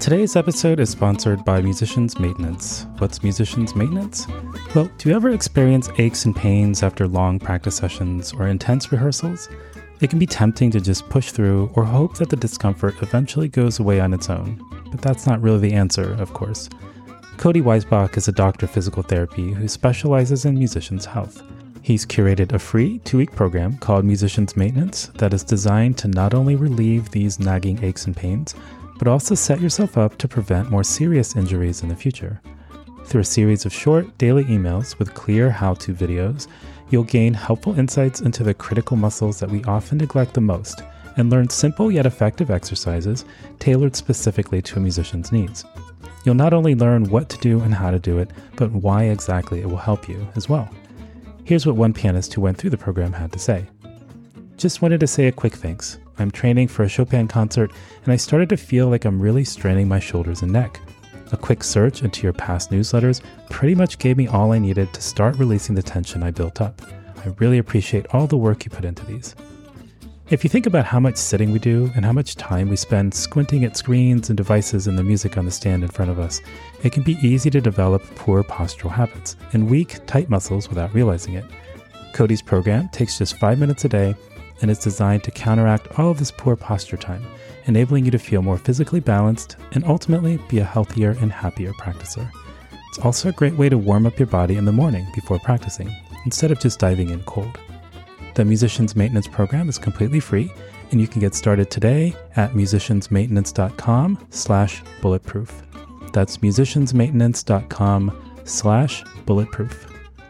Today's episode is sponsored by Musicians Maintenance. What's Musicians Maintenance? Well, do you ever experience aches and pains after long practice sessions or intense rehearsals? It can be tempting to just push through or hope that the discomfort eventually goes away on its own. But that's not really the answer, of course. Cody Weisbach is a doctor of physical therapy who specializes in musicians' health. He's curated a free 2-week program called Musicians Maintenance that is designed to not only relieve these nagging aches and pains, but also set yourself up to prevent more serious injuries in the future. Through a series of short daily emails with clear how-to videos, you'll gain helpful insights into the critical muscles that we often neglect the most and learn simple yet effective exercises tailored specifically to a musician's needs. You'll not only learn what to do and how to do it, but why exactly it will help you as well. Here's what one pianist who went through the program had to say. Just wanted to say a quick thanks. I'm training for a Chopin concert, and I started to feel like I'm really straining my shoulders and neck. A quick search into your past newsletters pretty much gave me all I needed to start releasing the tension I built up. I really appreciate all the work you put into these. If you think about how much sitting we do and how much time we spend squinting at screens and devices and the music on the stand in front of us, it can be easy to develop poor postural habits and weak, tight muscles without realizing it. Cody's program takes just 5 minutes a day and is designed to counteract all of this poor posture time, enabling you to feel more physically balanced and ultimately be a healthier and happier practicer. It's also a great way to warm up your body in the morning before practicing, instead of just diving in cold. The Musicians Maintenance program is completely free, and you can get started today at musiciansmaintenance.com/bulletproof. That's musiciansmaintenance.com/bulletproof.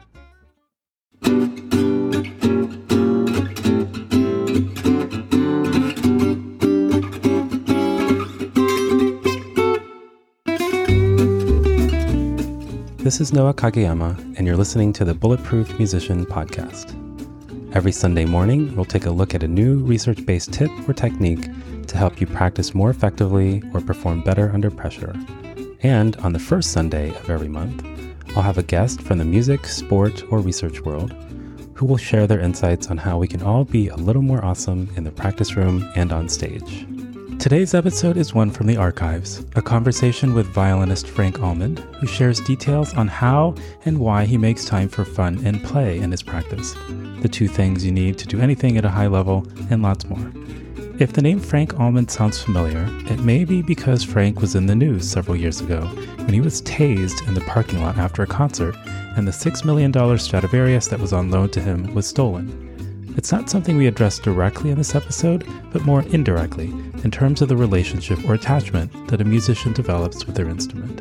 This is Noah Kageyama, and you're listening to the Bulletproof Musician Podcast. Every Sunday morning, we'll take a look at a new research-based tip or technique to help you practice more effectively or perform better under pressure. And on the first Sunday of every month, I'll have a guest from the music, sport, or research world who will share their insights on how we can all be a little more awesome in the practice room and on stage. Today's episode is one from the archives, a conversation with violinist Frank Almond, who shares details on how and why he makes time for fun and play in his practice, the 2 things you need to do anything at a high level, and lots more. If the name Frank Almond sounds familiar, it may be because Frank was in the news several years ago when he was tased in the parking lot after a concert and the $6 million Stradivarius that was on loan to him was stolen. It's not something we address directly in this episode, but more indirectly, in terms of the relationship or attachment that a musician develops with their instrument.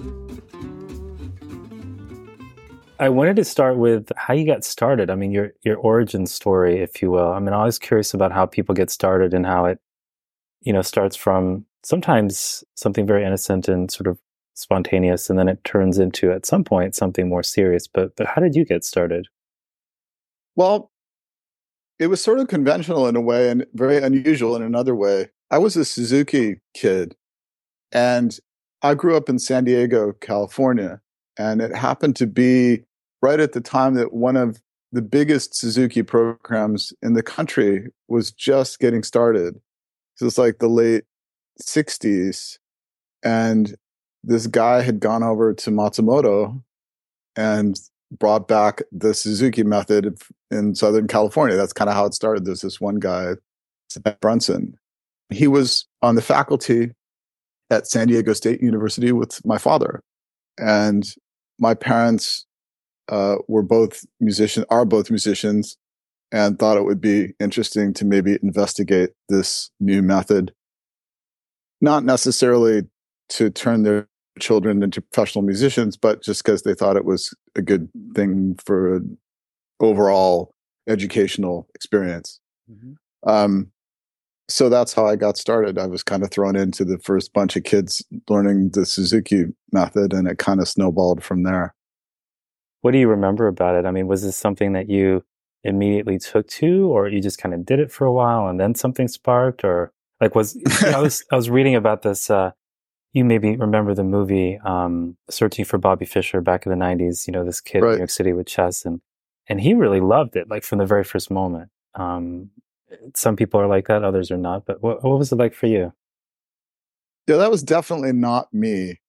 I wanted to start with how you got started. I mean, your origin story, if you will. I mean, I'm always curious about how people get started and how it, starts from sometimes something very innocent and sort of spontaneous, and then it turns into, at some point, something more serious. But how did you get started? Well, it was sort of conventional in a way and very unusual in another way. I was a Suzuki kid, and I grew up in San Diego, California, and it happened to be right at the time that one of the biggest Suzuki programs in the country was just getting started. So it's like the late 60s, and this guy had gone over to Matsumoto and brought back the Suzuki method in Southern California. That's kind of how it started. There's this one guy, Seth Brunson. He was on the faculty at San Diego State University with my father. And my parents are both musicians, and thought it would be interesting to maybe investigate this new method. Not necessarily to turn their children into professional musicians, but just because they thought it was a good thing for an overall educational experience. Mm-hmm. So that's how I got started. I was kind of thrown into the first bunch of kids learning the Suzuki method, and it kind of snowballed from there. What do you remember about it? I mean, was this something that you immediately took to, or you just kind of did it for a while and then something sparked, or like I was reading about this, you maybe remember the movie Searching for Bobby Fischer back in the 90s, this kid in New York City with chess, and he really loved it, like from the very first moment. Some people are like that, others are not. But what was it like for you? Yeah, that was definitely not me.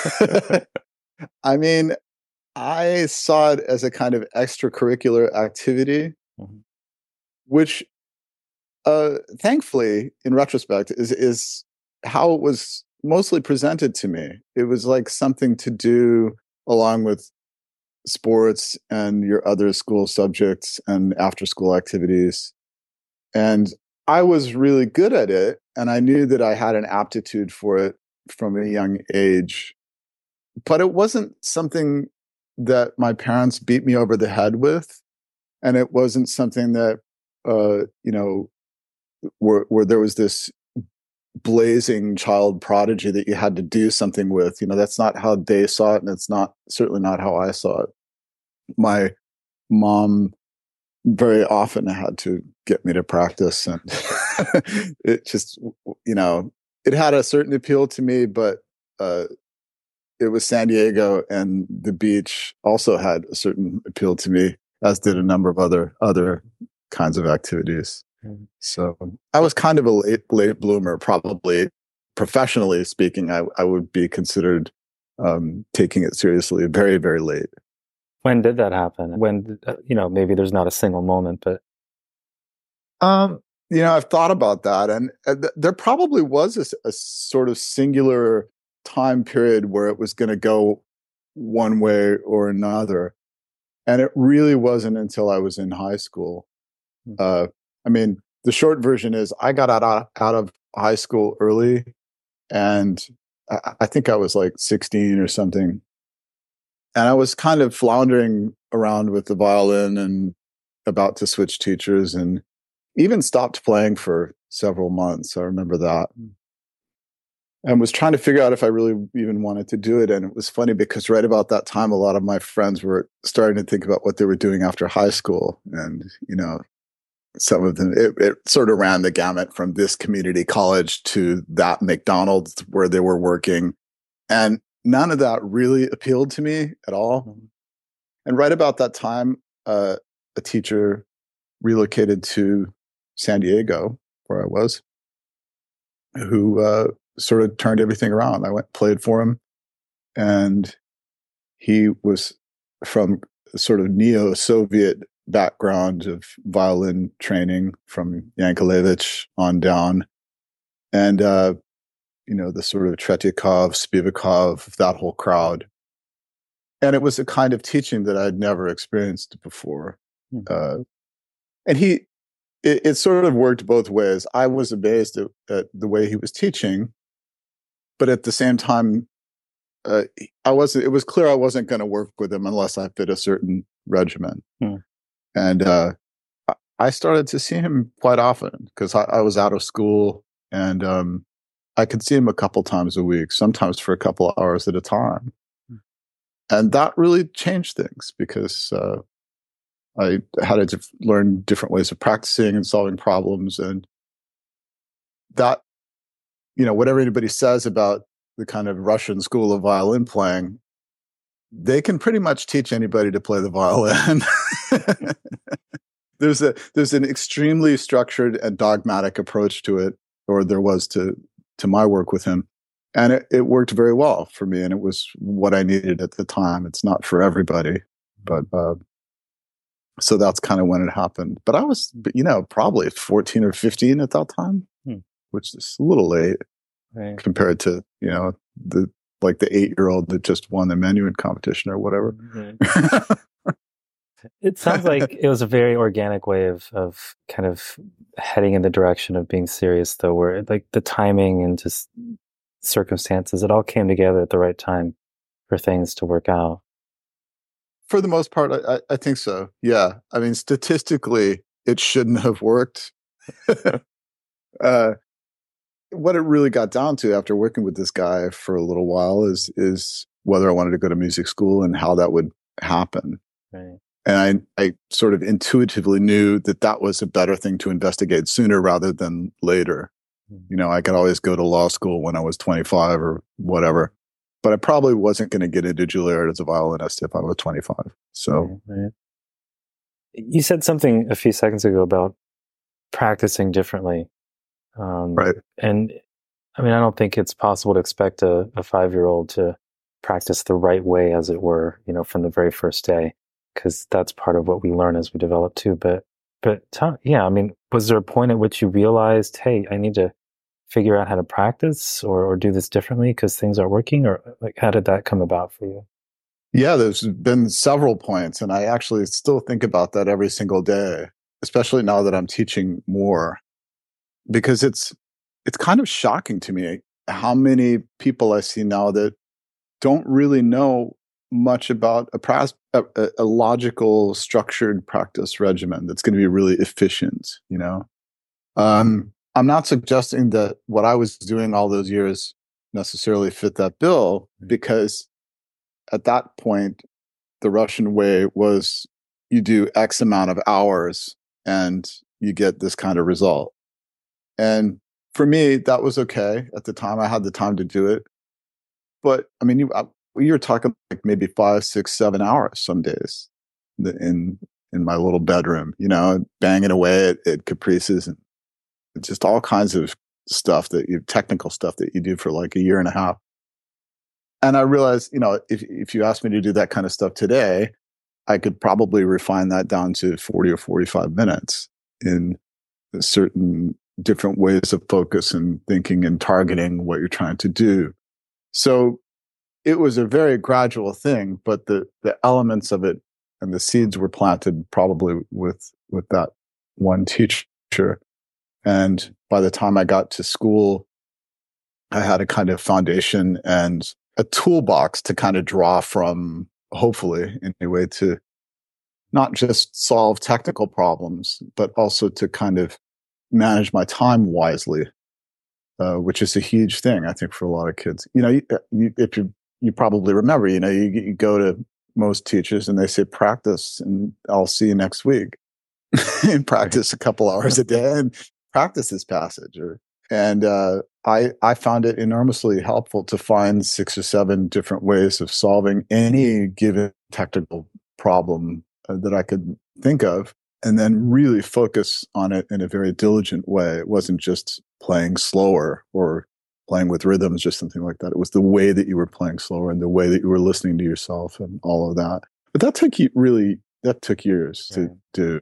I mean, I saw it as a kind of extracurricular activity, which thankfully, in retrospect, is how it was mostly presented to me. It was like something to do along with sports and your other school subjects and after school activities. And I was really good at it. And I knew that I had an aptitude for it from a young age. But it wasn't something that my parents beat me over the head with. And it wasn't something that, where there was this blazing child prodigy that you had to do something with. That's not how they saw it, and it's certainly not how I saw it. My mom very often had to get me to practice, and it just, it had a certain appeal to me, but it was San Diego, and the beach also had a certain appeal to me, as did a number of other kinds of activities. So I was kind of a late bloomer, probably professionally speaking. I would be considered taking it seriously very, very late. When did that happen? When, maybe there's not a single moment, but. I've thought about that, and there probably was a sort of singular time period where it was going to go one way or another. And it really wasn't until I was in high school. The short version is I got out of high school early, and I think I was like 16 or something. And I was kind of floundering around with the violin and about to switch teachers, and even stopped playing for several months. I remember that. And was trying to figure out if I really even wanted to do it. And it was funny because right about that time, a lot of my friends were starting to think about what they were doing after high school. And, some of them, it sort of ran the gamut from this community college to that McDonald's where they were working. And none of that really appealed to me at all. And right about that time, a teacher relocated to San Diego, where I was, who sort of turned everything around. I played for him, and he was from sort of neo-Soviet background of violin training from Yankelevich on down. And, the sort of Tretyakov, Spivakov, that whole crowd. And it was a kind of teaching that I'd never experienced before. And it sort of worked both ways. I was amazed at the way he was teaching, but at the same time, it was clear I wasn't going to work with him unless I fit a certain regimen. And I started to see him quite often because I was out of school, and I could see him a couple times a week, sometimes for a couple hours at a time. And that really changed things because I had to learn different ways of practicing and solving problems. And that, whatever anybody says about the kind of Russian school of violin playing, they can pretty much teach anybody to play the violin. There's an extremely structured and dogmatic approach to it, or there was to my work with him. And it worked very well for me, and it was what I needed at the time. It's not for everybody, but so that's kind of when it happened. But I was, probably 14 or 15 at that time, which is a little late compared to, the 8-year-old that just won the menuet competition or whatever. It sounds like it was a very organic way of kind of heading in the direction of being serious, though, where like the timing and just circumstances, it all came together at the right time for things to work out. For the most part, I think so. Yeah. I mean, statistically, it shouldn't have worked. What it really got down to after working with this guy for a little while is whether I wanted to go to music school and how that would happen. Right. And I sort of intuitively knew that was a better thing to investigate sooner rather than later. I could always go to law school when I was 25 or whatever, but I probably wasn't going to get into Juilliard as a violinist if I was 25. So, right. You said something a few seconds ago about practicing differently. Right. And I mean, I don't think it's possible to expect a 5-year-old to practice the right way, as it were, from the very first day, because that's part of what we learn as we develop too. Yeah, I mean, was there a point at which you realized, hey, I need to figure out how to practice or do this differently because things aren't working? Or like, how did that come about for you? Yeah, there's been several points, and I actually still think about that every single day, especially now that I'm teaching more, because it's kind of shocking to me how many people I see now that don't really know much about a logical, structured practice regimen that's going to be really efficient. I'm not suggesting that what I was doing all those years necessarily fit that bill, because at that point, the Russian way was you do X amount of hours and you get this kind of result. And for me, that was okay. At the time, I had the time to do it. But I mean, you're talking like maybe 5, 6, 7 hours some days in my little bedroom, banging away at caprices and just all kinds of technical stuff that you do for like a year and a half. And I realized, if you asked me to do that kind of stuff today, I could probably refine that down to 40 or 45 minutes in certain different ways of focus and thinking and targeting what you're trying to do. So it was a very gradual thing, but the elements of it and the seeds were planted probably with that one teacher. And by the time I got to school, I had a kind of foundation and a toolbox to kind of draw from, hopefully, anyway, to not just solve technical problems, but also to kind of manage my time wisely, which is a huge thing, I think, for a lot of kids. If you probably remember, you go to most teachers and they say, practice and I'll see you next week. And practice a couple hours a day and practice this passage. And I found it enormously helpful to find 6 or 7 different ways of solving any given technical problem that I could think of, and then really focus on it in a very diligent way. It wasn't just playing slower or playing with rhythms or something like that. It was the way that you were playing slower and the way that you were listening to yourself and all of that. But that took years to do.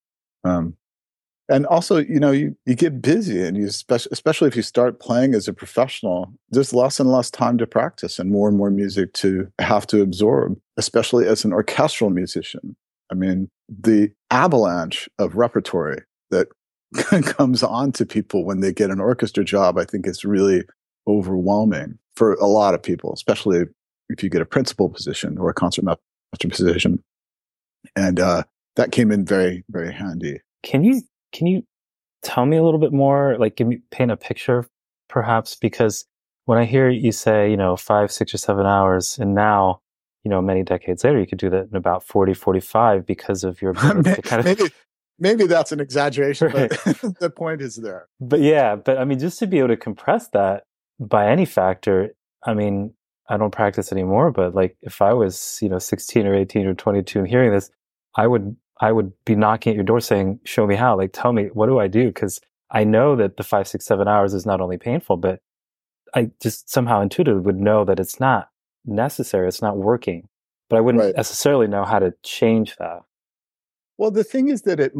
And also, you get busy, and especially if you start playing as a professional, there's less and less time to practice and more music to have to absorb, especially as an orchestral musician. I mean, the avalanche of repertory that comes on to people when they get an orchestra job, I think is really overwhelming for a lot of people, especially if you get a principal position or a concertmaster position. And that came in very, very handy. Can you tell me a little bit more, like paint a picture perhaps? Because when I hear you say, 5, 6 or 7 hours, and now, many decades later, you could do that in about 40, 45 because of your ability to kind of... Maybe that's an exaggeration, right. But the point is there. But I mean, just to be able to compress that by any factor, I mean, I don't practice anymore, but like if I was, 16 or 18 or 22 and hearing this, I would be knocking at your door saying, show me how, like, tell me, what do I do? Because I know that the 5, 6, 7 hours is not only painful, but I just somehow intuitively would know that it's not necessary. It's not working, but I wouldn't necessarily know how to change that. Well, the thing is that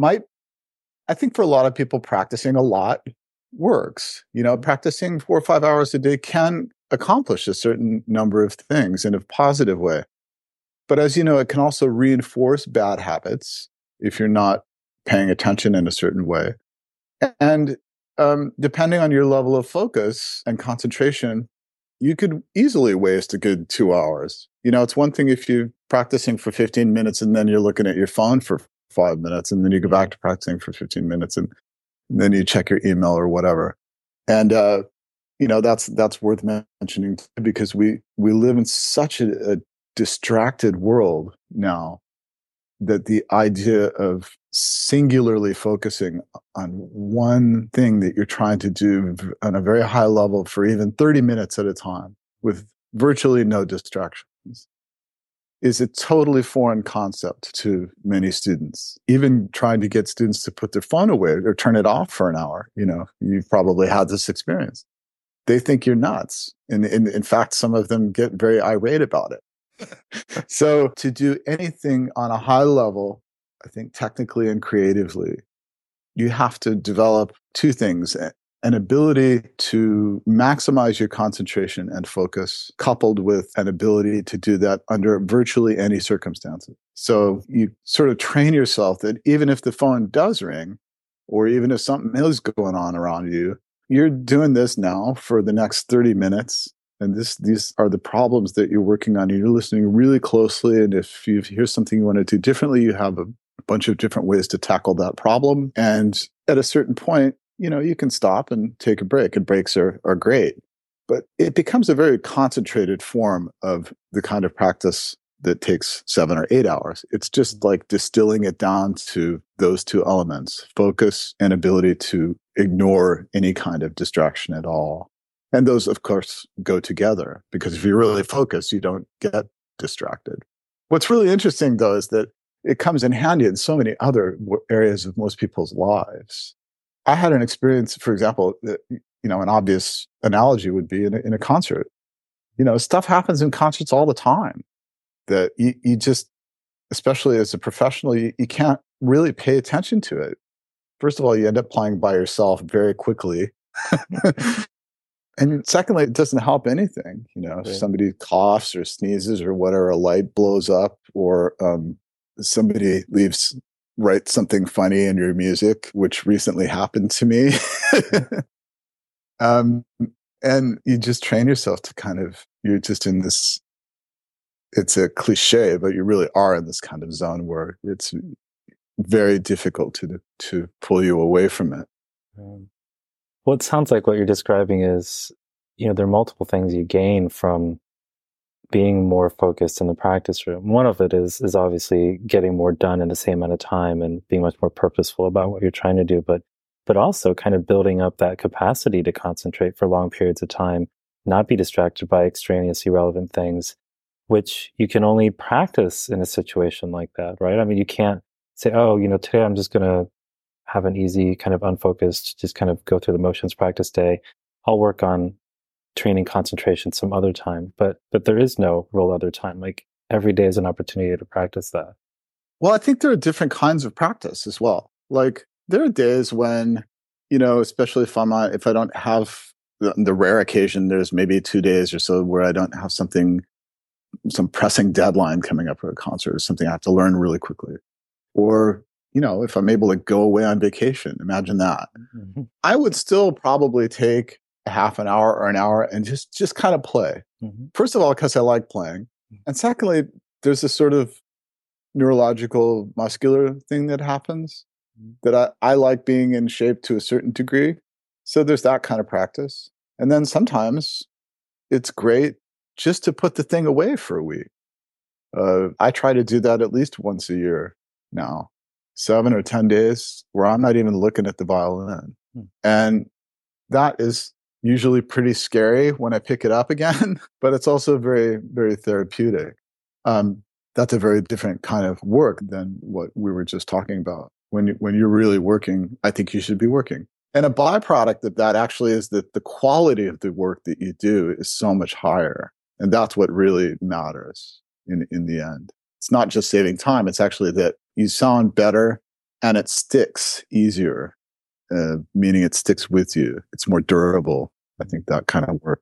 I think for a lot of people, practicing a lot works. Practicing 4 or 5 hours a day can accomplish a certain number of things in a positive way. But as you know, it can also reinforce bad habits if you're not paying attention in a certain way. And depending on your level of focus and concentration, you could easily waste a good 2 hours. It's one thing if you're practicing for 15 minutes and then you're looking at your phone for 5 minutes, and then you go back to practicing for 15 minutes and then you check your email or whatever. And, that's worth mentioning too, because we live in such a distracted world now that the idea of singularly focusing on one thing that you're trying to do on a very high level for even 30 minutes at a time with virtually no distractions is a totally foreign concept to many students. Even trying to get students to put their phone away or turn it off for an hour, you've probably had this experience. they think you're nuts. And in fact, some of them get very irate about it. So to do anything on a high level, I think technically and creatively, you have to develop two things: an ability to maximize your concentration and focus, coupled with an ability to do that under virtually any circumstances. So you sort of train yourself that even if the phone does ring, or even if something is going on around you, you're doing this now for the next 30 minutes. And these are the problems that you're working on. You're listening really closely. And if you hear something you want to do differently, you have a bunch of different ways to tackle that problem. And at a certain point, you can stop and take a break, and breaks are great. But it becomes a very concentrated form of the kind of practice that takes 7 or 8 hours. It's just like distilling it down to those two elements: focus and ability to ignore any kind of distraction at all. And those, of course, go together, because if you're really focused, you don't get distracted. What's really interesting, though, is that it comes in handy in so many other areas of most people's lives. I had an experience, for example, that, an obvious analogy would be in a concert. Stuff happens in concerts all the time that you just, especially as a professional, you can't really pay attention to it. First of all, you end up playing by yourself very quickly. And secondly, it doesn't help anything. If somebody coughs or sneezes or whatever, a light blows up, or somebody writes something funny in your music, which recently happened to me. And you just train yourself to you're just in this, it's a cliche, but you really are in this kind of zone where it's very difficult to pull you away from it. Well, it sounds like what you're describing is, there are multiple things you gain from being more focused in the practice room. One of it is obviously getting more done in the same amount of time and being much more purposeful about what you're trying to do, but also kind of building up that capacity to concentrate for long periods of time, not be distracted by extraneous, irrelevant things, which you can only practice in a situation like that, right? I mean, you can't say, today I'm just going to have an easy kind of unfocused, just kind of go through the motions practice day. I'll work on training concentration some other time, but there is no real other time. Like, every day is an opportunity to practice that. Well, I think there are different kinds of practice as well. Like, there are days when, especially if I don't have the rare occasion, there's maybe 2 days or so where I don't have some pressing deadline coming up for a concert, or something I have to learn really quickly. Or, if I'm able to go away on vacation, imagine that. Mm-hmm. I would still probably take a half an hour or an hour and just kind of play. Mm-hmm. First of all, because I like playing. And secondly, there's this sort of neurological, muscular thing that happens that I like being in shape to a certain degree. So there's that kind of practice. And then sometimes it's great just to put the thing away for a week. I try to do that at least once a year now, 7 or 10 days where I'm not even looking at the violin. And that is usually pretty scary when I pick it up again, but it's also very, very therapeutic. That's a very different kind of work than what we were just talking about. When you're really working, I think you should be working. And a byproduct of that actually is that the quality of the work that you do is so much higher. And that's what really matters in the end. It's not just saving time. It's actually that you sound better and it sticks easier, meaning it sticks with you. It's more durable. I think that kind of work.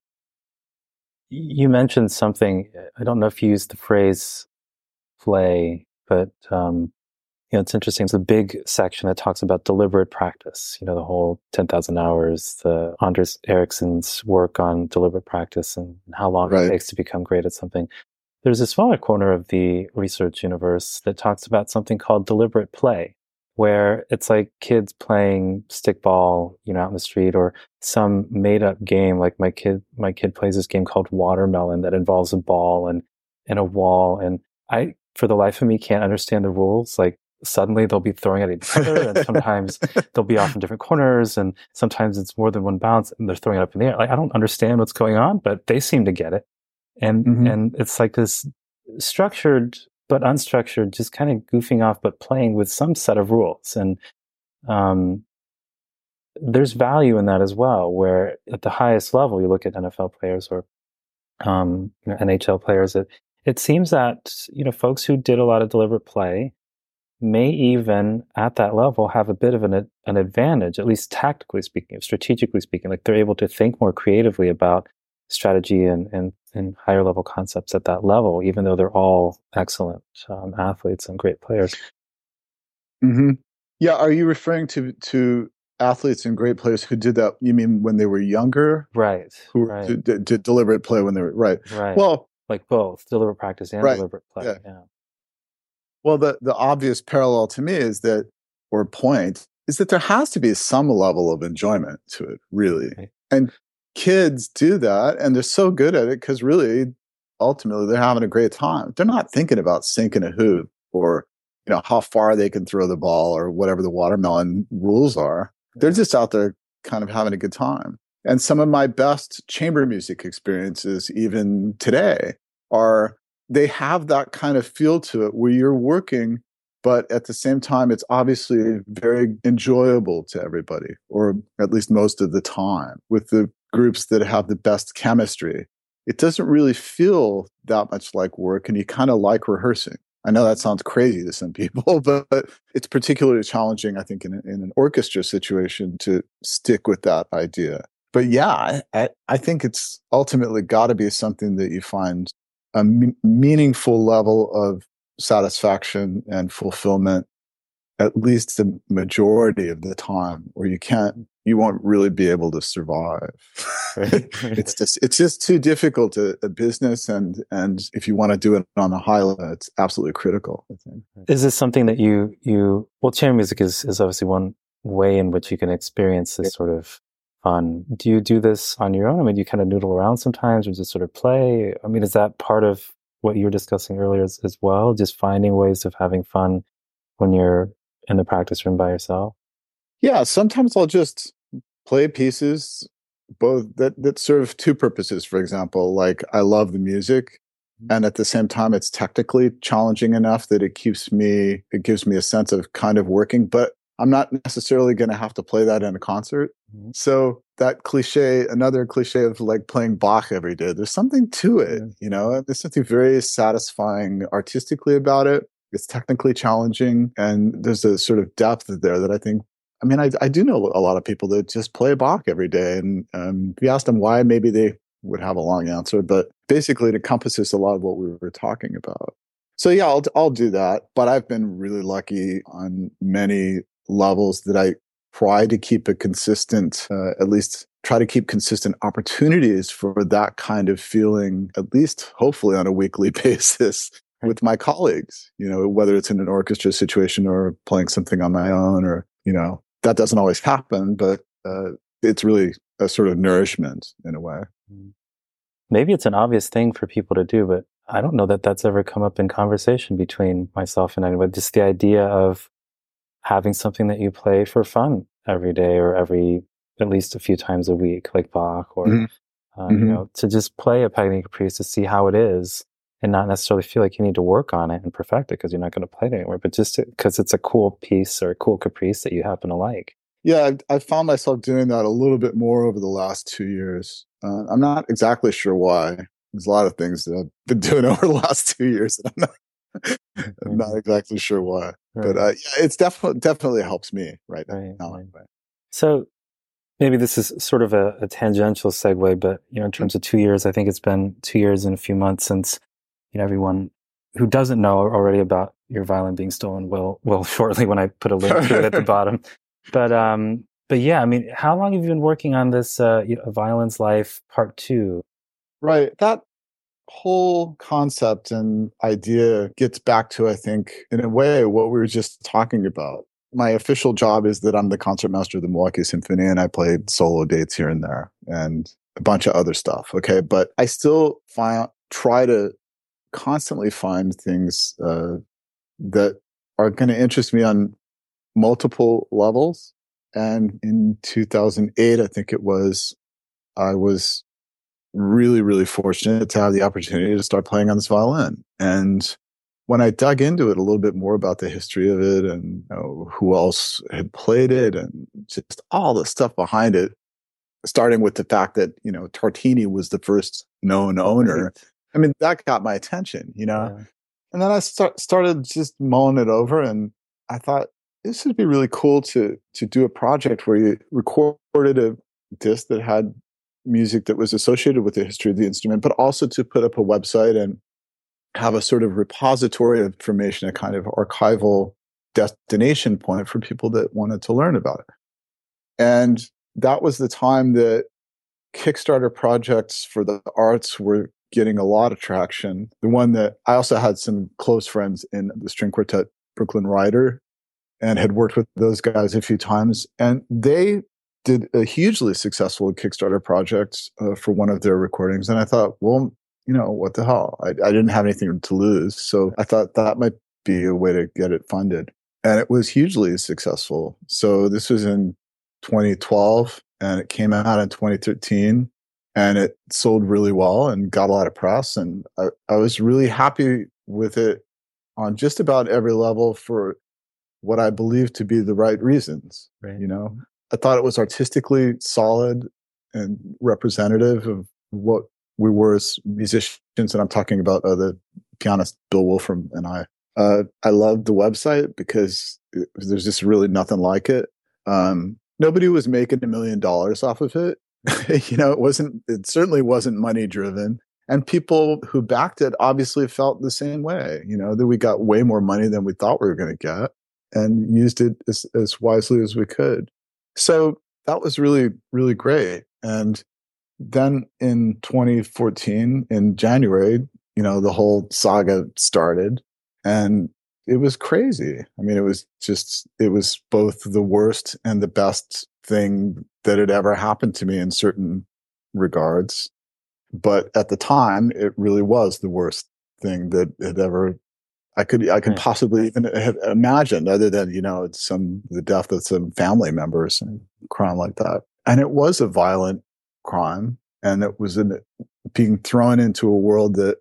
You mentioned something, I don't know if you used the phrase play, but it's interesting. It's a big section that talks about deliberate practice, the whole 10,000 hours, the Anders Ericsson's work on deliberate practice and how long it takes to become great at something. There's a smaller corner of the research universe that talks about something called deliberate play, where it's like kids playing stickball, out in the street, or some made up game. Like my kid plays this game called Watermelon that involves a ball and a wall. And I, for the life of me, can't understand the rules. Like, suddenly they'll be throwing at each other, and sometimes they'll be off in different corners, and sometimes it's more than one bounce and they're throwing it up in the air. Like, I don't understand what's going on, but they seem to get it. And it's like this structured but unstructured, just kind of goofing off, but playing with some set of rules. And there's value in that as well, where at the highest level, you look at NFL players or NHL players, it seems that, folks who did a lot of deliberate play may even at that level have a bit of an advantage, at least tactically speaking, strategically speaking. Like they're able to think more creatively about strategy and higher level concepts at that level, even though they're all excellent athletes and great players. Mm-hmm. Yeah, are you referring to athletes and great players who did that? You mean when they were younger, right? Who did deliberate play when they were right? Well, like both deliberate practice and deliberate play. Yeah. Well, the obvious parallel to me is that, or point, is that there has to be some level of enjoyment to it, really. Right. And kids do that, and they're so good at it because really, ultimately, they're having a great time. They're not thinking about sinking a hoop or, how far they can throw the ball or whatever the watermelon rules are. They're just out there kind of having a good time. And some of my best chamber music experiences, even today, they have that kind of feel to it where you're working, but at the same time, it's obviously very enjoyable to everybody, or at least most of the time. With the groups that have the best chemistry, it doesn't really feel that much like work, and you kind of like rehearsing. I know that sounds crazy to some people, but it's particularly challenging, I think, in an orchestra situation to stick with that idea. But yeah, I think it's ultimately got to be something that you find a meaningful level of satisfaction and fulfillment, at least the majority of the time, or you won't really be able to survive. Right. It's just too difficult a business, and if you want to do it on a high level, it's absolutely critical, I think. Is this something that well, chamber music is obviously one way in which you can experience this sort of fun. Do you do this on your own? I mean, do you kind of noodle around sometimes or just sort of play? I mean, is that part of what you were discussing earlier as well? Just finding ways of having fun when you're in the practice room by yourself? Yeah, sometimes I'll just play pieces both that serve two purposes. For example, like I love the music, and at the same time it's technically challenging enough that it gives me a sense of kind of working, but I'm not necessarily going to have to play that in a concert. Mm-hmm. So that another cliche of like playing Bach every day, there's something to it, there's something very satisfying artistically about it. It's technically challenging, and there's a sort of depth there that I think, I do know a lot of people that just play Bach every day. And if you ask them why, maybe they would have a long answer, but basically it encompasses a lot of what we were talking about. So yeah, I'll do that. But I've been really lucky on many levels that I try to keep at least try to keep consistent opportunities for that kind of feeling, at least hopefully on a weekly basis with my colleagues, whether it's in an orchestra situation or playing something on my own, or, that doesn't always happen, but it's really a sort of nourishment in a way. Maybe it's an obvious thing for people to do, but I don't know that that's ever come up in conversation between myself and anyone. Just the idea of having something that you play for fun every day or at least a few times a week, like Bach, or, to just play a Paganini Caprice to see how it is and not necessarily feel like you need to work on it and perfect it because you're not going to play it anywhere, but just because it's a cool piece or a cool caprice that you happen to like. Yeah, I found myself doing that a little bit more over the last 2 years. I'm not exactly sure why. There's a lot of things that I've been doing over the last 2 years, and I'm not exactly sure why. Right. But it's definitely helps me right now. Right. So maybe this is sort of a tangential segue, but in terms of 2 years, I think it's been 2 years and a few months since everyone who doesn't know already about your violin being stolen will shortly when I put a link to it at the bottom. But yeah, how long have you been working on this Violence Life Part 2? Right. That whole concept and idea gets back to, I think, in a way, what we were just talking about. My official job is that I'm the concertmaster of the Milwaukee Symphony, and I play solo dates here and there and a bunch of other stuff. Okay. But I still try to constantly find things that are going to interest me on multiple levels. And in 2008, I think it was, I was really, really fortunate to have the opportunity to start playing on this violin. And when I dug into it a little bit more about the history of it and who else had played it and just all the stuff behind it, starting with the fact that, Tartini was the first known owner. Right. I mean, that got my attention, Yeah. And then I started just mulling it over, and I thought this would be really cool to do a project where you recorded a disc that had music that was associated with the history of the instrument, but also to put up a website and have a sort of repository of information, a kind of archival destination point for people that wanted to learn about it. And that was the time that Kickstarter projects for the arts were getting a lot of traction. The one that I also had some close friends in the string quartet, Brooklyn Rider, and had worked with those guys a few times. And they did a hugely successful Kickstarter project for one of their recordings. And I thought, well, what the hell? I didn't have anything to lose. So I thought that might be a way to get it funded. And it was hugely successful. So this was in 2012 and it came out in 2013 and it sold really well and got a lot of press. And I was really happy with it on just about every level for what I believe to be the right reasons. Right. I thought it was artistically solid and representative of what we were as musicians. And I'm talking about the pianist Bill Wolfram and I. I loved the website because there's just really nothing like it. Nobody was making $1 million off of it. It certainly wasn't money driven. And people who backed it obviously felt the same way, that we got way more money than we thought we were going to get and used it as wisely as we could. So that was really, really great. And then in 2014, in January, the whole saga started and it was crazy. I mean, it was both the worst and the best thing that had ever happened to me in certain regards. But at the time, it really was the worst thing that had ever I could possibly even have imagined, other than, the death of some family members and crime like that. And it was a violent crime. And it was being thrown into a world that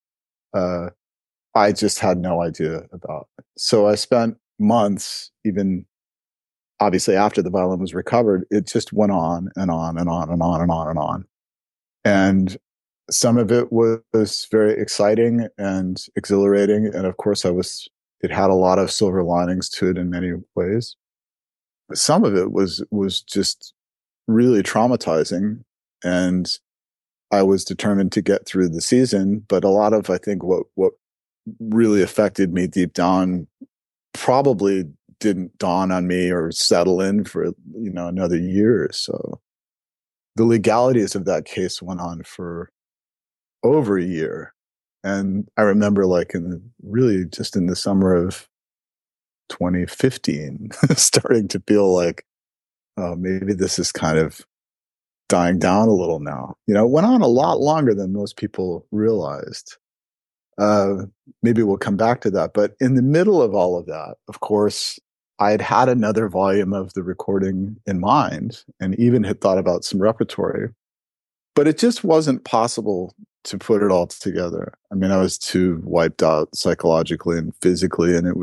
I just had no idea about. So I spent months, even obviously after the violin was recovered, it just went on and on and on and on and on and on. And some of it was very exciting and exhilarating. And of course, it had a lot of silver linings to it in many ways. But some of it was just really traumatizing. And I was determined to get through the season. But a lot of, I think, what really affected me deep down probably didn't dawn on me or settle in for, another year or so. The legalities of that case went on for over a year. And I remember just in the summer of 2015, starting to feel like, oh, maybe this is kind of dying down a little now. It went on a lot longer than most people realized. Maybe we'll come back to that. But in the middle of all of that, of course, I had another volume of the recording in mind and even had thought about some repertory. But it just wasn't possible to put it all together. I mean, I was too wiped out psychologically and physically, and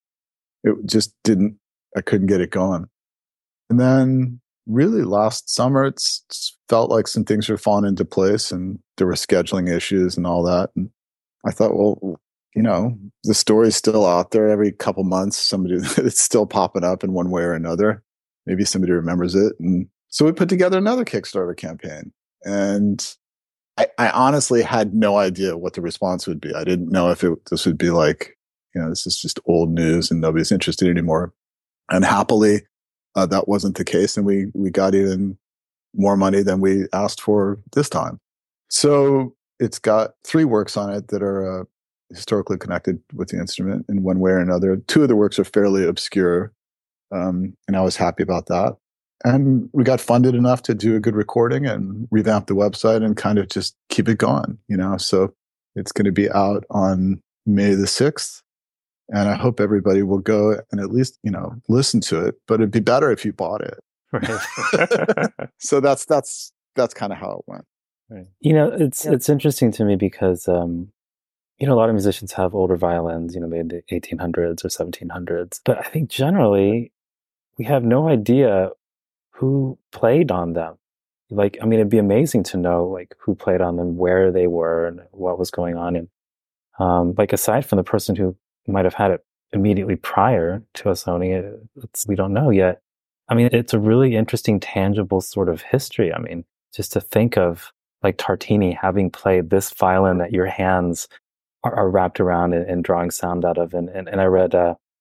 I couldn't get it going. And then really last summer, it felt like some things were falling into place and there were scheduling issues and all that. And I thought, well, the story's still out there. Every couple months, it's still popping up in one way or another. Maybe somebody remembers it. And so we put together another Kickstarter campaign. And I honestly had no idea what the response would be. I didn't know if this would be like, this is just old news and nobody's interested anymore. And happily, that wasn't the case. And we got even more money than we asked for this time. So it's got 3 works on it that are historically connected with the instrument in one way or another. 2 of the works are fairly obscure. And I was happy about that. And we got funded enough to do a good recording and revamp the website and kind of just keep it going, So it's going to be out on May the 6th. And I hope everybody will go and at least, listen to it. But it'd be better if you bought it. Right. So that's kind of how it went. Right. It's interesting to me because, a lot of musicians have older violins, maybe the 1800s or 1700s. But I think generally we have no idea who played on them. Like, I mean, it'd be amazing to know like who played on them, where they were, and what was going on. And like, aside from the person who might have had it immediately prior to us owning it, we don't know yet. I mean, it's a really interesting, tangible sort of history. I mean, just to think of like Tartini having played this violin that your hands are wrapped around and drawing sound out of. And I read,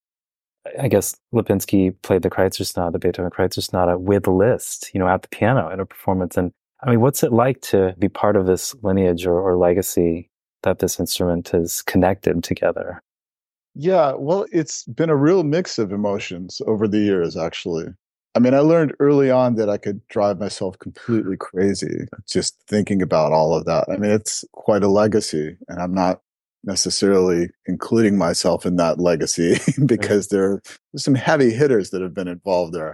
I guess Lipinski played the Kreutzer Sonata, the Beethoven Kreutzer Sonata with Liszt, at the piano in a performance. And I mean, what's it like to be part of this lineage or legacy that this instrument has connected together? Yeah, well, it's been a real mix of emotions over the years, actually. I mean, I learned early on that I could drive myself completely crazy just thinking about all of that. I mean, it's quite a legacy, and I'm not necessarily including myself in that legacy because there's some heavy hitters that have been involved there.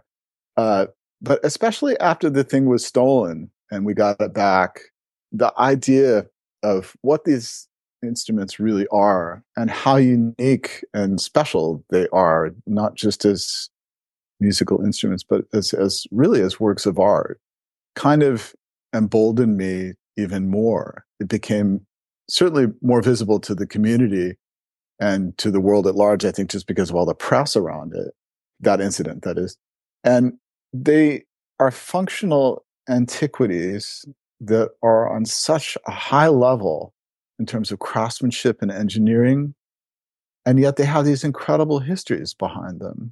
But especially after the thing was stolen and we got it back, the idea of what these instruments really are and how unique and special they are, not just as musical instruments, but as really as works of art, kind of emboldened me even more. It became certainly more visible to the community and to the world at large, I think, just because of all the press around it, that incident, that is. And they are functional antiquities that are on such a high level in terms of craftsmanship and engineering, and yet they have these incredible histories behind them.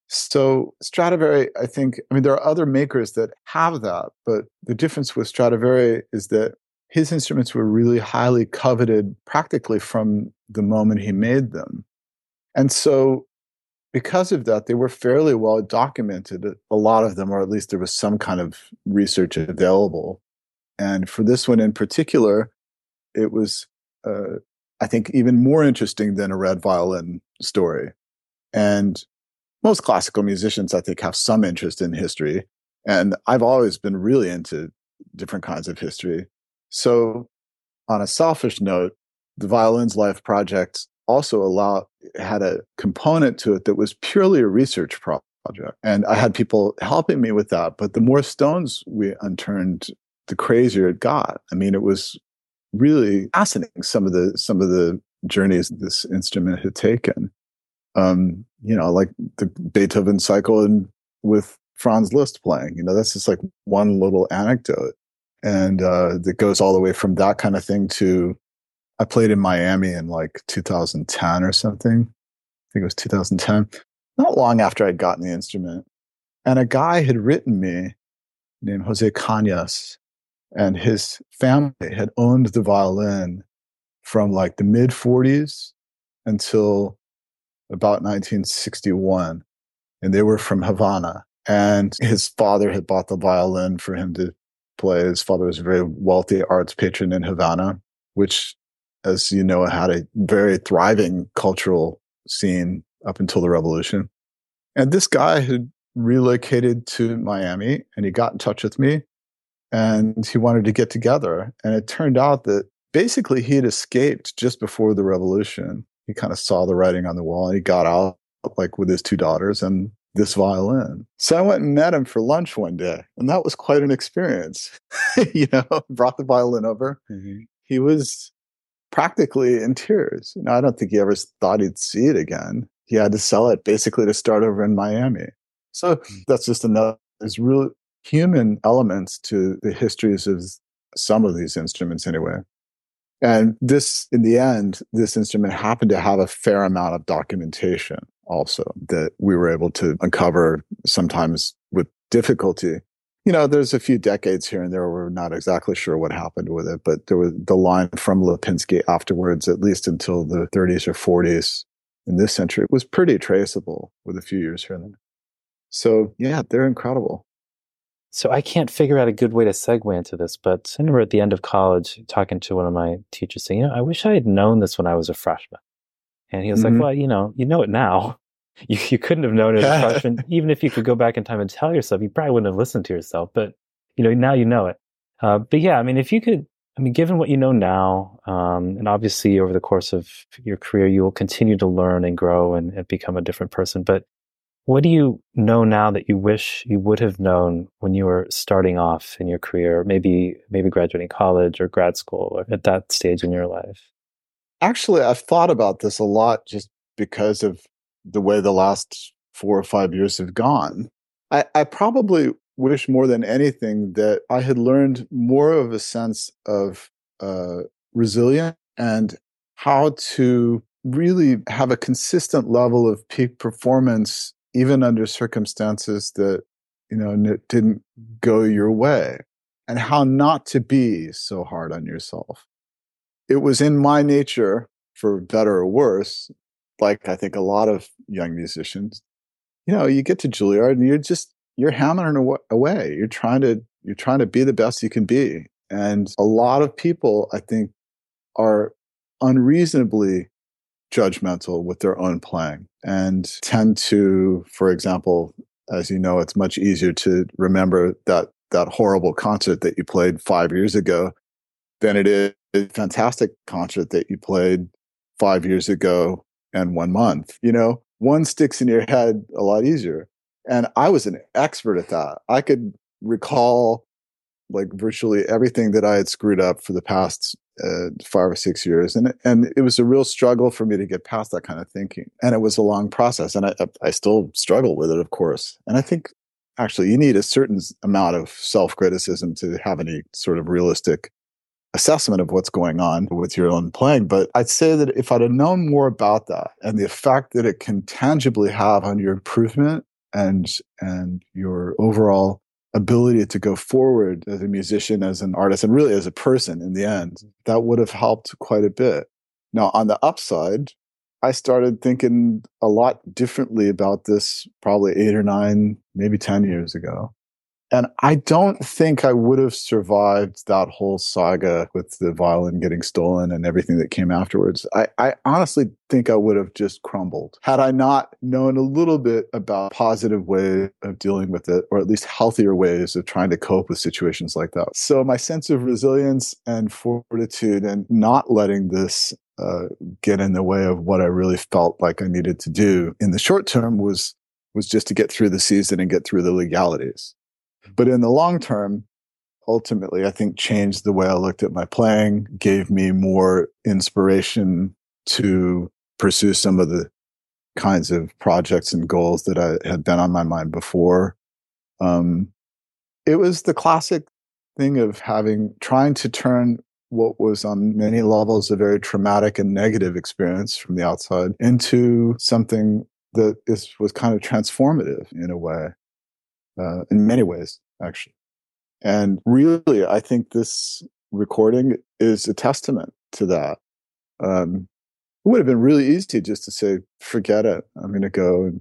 So Stradivari, I think, I mean, there are other makers that have that, but the difference with Stradivari is that his instruments were really highly coveted practically from the moment he made them. And so because of that, they were fairly well documented, a lot of them, or at least there was some kind of research available. And for this one in particular, it was, I think, even more interesting than a red violin story. And most classical musicians, I think, have some interest in history. And I've always been really into different kinds of history. So on a selfish note, the Violins Life project also had a component to it that was purely a research project. And I had people helping me with that. But the more stones we unturned, the crazier it got. I mean, it was really fascinating, some of the journeys this instrument had taken. Like the Beethoven cycle and with Franz Liszt playing, that's just like one little anecdote. And that goes all the way from that kind of thing to, I played in Miami in like 2010 or something. I think it was 2010, not long after I'd gotten the instrument. And a guy had written me named Jose Cañas, and his family had owned the violin from like the mid 40s until about 1961. And they were from Havana. And his father had bought the violin for him to play. His father was a very wealthy arts patron in Havana, which, as you know, had a very thriving cultural scene up until the revolution. And this guy had relocated to Miami, and he got in touch with me, and he wanted to get together. And it turned out that basically he had escaped just before the revolution. He kind of saw the writing on the wall, and he got out like with his two daughters and this violin. So I went and met him for lunch one day, and that was quite an experience. Brought the violin over. Mm-hmm. He was practically in tears. I don't think he ever thought he'd see it again. He had to sell it basically to start over in Miami. So that's just there's real human elements to the histories of some of these instruments anyway. And in the end, this instrument happened to have a fair amount of documentation also that we were able to uncover, sometimes with difficulty. There's a few decades here and there where we're not exactly sure what happened with it, but there was the line from Lipinski afterwards, at least until the 30s or 40s in this century, was pretty traceable with a few years here and there. So yeah, they're incredible. So I can't figure out a good way to segue into this, but I remember at the end of college talking to one of my teachers saying, I wish I had known this when I was a freshman. And he was like, well, you know it now. You couldn't have known it as a freshman. Even if you could go back in time and tell yourself, you probably wouldn't have listened to yourself. But, now you know it. But yeah, I mean, if you could I mean, given what you know now, and obviously over the course of your career, you will continue to learn and grow and become a different person. But what do you know now that you wish you would have known when you were starting off in your career, maybe graduating college or grad school or at that stage in your life? Actually, I've thought about this a lot just because of the way the last 4 or 5 years have gone. I probably wish more than anything that I had learned more of a sense of resilience and how to really have a consistent level of peak performance, even under circumstances that, didn't go your way, and how not to be so hard on yourself. It was in my nature, for better or worse, like I think a lot of young musicians, you get to Juilliard and you're hammering away. You're trying to be the best you can be. And a lot of people, I think, are unreasonably judgmental with their own playing and tend to, for example, as you know, it's much easier to remember that horrible concert that you played 5 years ago than it is a fantastic concert that you played 5 years ago and 1 month. One sticks in your head a lot easier. And I was an expert at that. I could recall like virtually everything that I had screwed up for the past 5 or 6 years. And it was a real struggle for me to get past that kind of thinking. And it was a long process. And I still struggle with it, of course. And I think actually you need a certain amount of self-criticism to have any sort of realistic assessment of what's going on with your own playing. But I'd say that if I'd have known more about that and the effect that it can tangibly have on your improvement and your overall ability to go forward as a musician, as an artist, and really as a person in the end, that would have helped quite a bit. Now, on the upside, I started thinking a lot differently about this probably 8 or 9, maybe 10 years ago. And I don't think I would have survived that whole saga with the violin getting stolen and everything that came afterwards. I honestly think I would have just crumbled had I not known a little bit about positive ways of dealing with it, or at least healthier ways of trying to cope with situations like that. So my sense of resilience and fortitude and not letting this get in the way of what I really felt like I needed to do in the short term was just to get through the season and get through the legalities. But in the long term, ultimately, I think changed the way I looked at my playing, gave me more inspiration to pursue some of the kinds of projects and goals that I had been on my mind before. It was the classic thing of trying to turn what was on many levels a very traumatic and negative experience from the outside into something that was kind of transformative in a way. In many ways, actually. And really, I think this recording is a testament to that. It would have been really easy just to say, forget it. I'm going to go and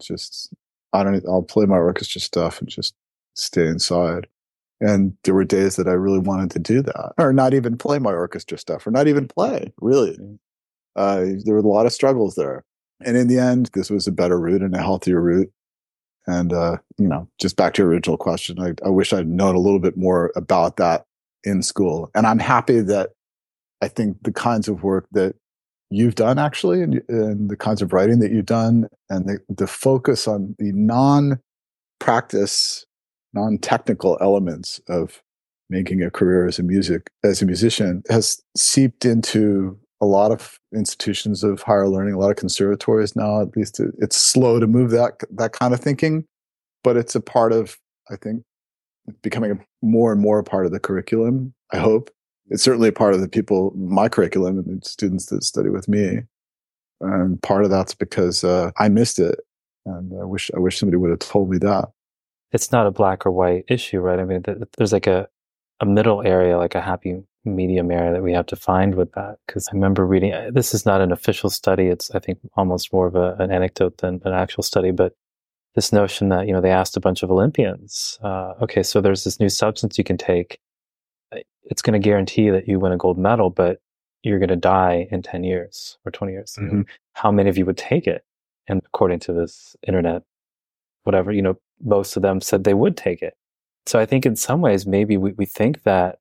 I'll play my orchestra stuff and just stay inside. And there were days that I really wanted to do that, or not even play my orchestra stuff, or not even play, really. There were a lot of struggles there. And in the end, this was a better route and a healthier route. And, just back to your original question, I wish I'd known a little bit more about that in school. And I'm happy that I think the kinds of work that you've done actually, and the kinds of writing that you've done, and the focus on the non-practice, non-technical elements of making a career as a musician has seeped into a lot of institutions of higher learning, a lot of conservatories now. At least it's slow to move that kind of thinking, but it's a part of, I think, becoming more and more a part of the curriculum. I hope it's certainly a part of my curriculum and the students that study with me. And part of that's because I missed it, and I wish somebody would have told me that. It's not a black or white issue, right? I mean, there's like a middle area, like a happy medium area that we have to find with that. Because I remember reading, this is not an official study. It's, I think, almost more of an anecdote than an actual study. But this notion that, they asked a bunch of Olympians, okay, so there's this new substance you can take. It's going to guarantee that you win a gold medal, but you're going to die in 10 years or 20 years. Mm-hmm. How many of you would take it? And according to this internet, whatever, most of them said they would take it. So I think in some ways, maybe we think that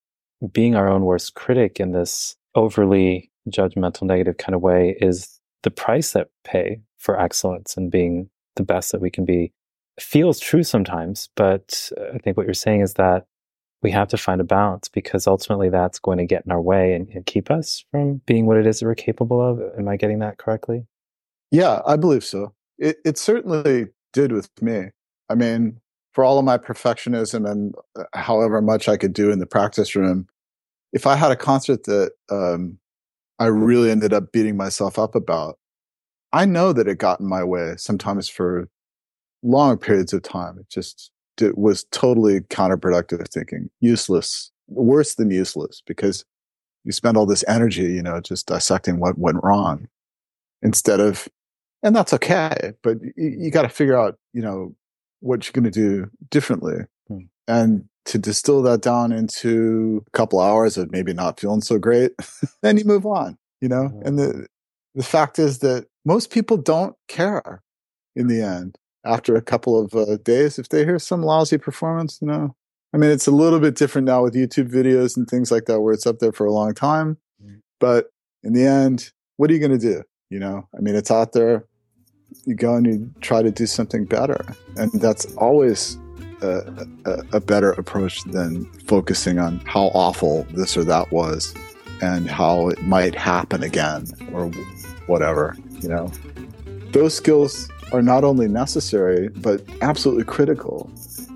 being our own worst critic in this overly judgmental, negative kind of way is the price that we pay for excellence and being the best that we can be. It feels true sometimes, but I think what you're saying is that we have to find a balance, because ultimately that's going to get in our way and keep us from being what it is that we're capable of. Am I getting that correctly? Yeah, I believe so. It certainly did with me. I mean, for all of my perfectionism and however much I could do in the practice room, if I had a concert that I really ended up beating myself up about, I know that it got in my way sometimes for long periods of time. It was totally counterproductive thinking, useless, worse than useless, because you spend all this energy, just dissecting what went wrong instead of, and that's okay, but you got to figure out, what you're going to do differently. And to distill that down into a couple hours of maybe not feeling so great, then you move on, and the fact is that most people don't care in the end. After a couple of days, if they hear some lousy performance, I mean, it's a little bit different now with YouTube videos and things like that, where it's up there for a long time. But in the end, what are you going to do? I mean, it's out there. You go and you try to do something better. And that's always a better approach than focusing on how awful this or that was and how it might happen again or whatever, Those skills are not only necessary, but absolutely critical,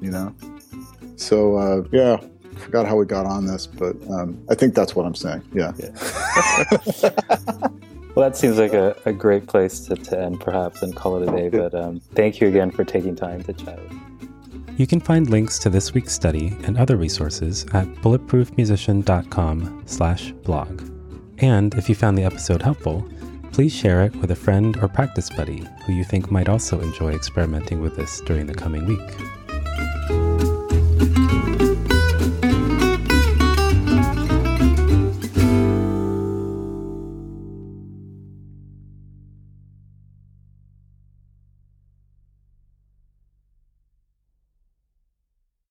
So, I forgot how we got on this, but I think that's what I'm saying. Yeah. Well, that seems like a great place to end, perhaps, and call it a day. But thank you again for taking time to chat with me. You can find links to this week's study and other resources at bulletproofmusician.com/blog. And if you found the episode helpful, please share it with a friend or practice buddy who you think might also enjoy experimenting with this during the coming week.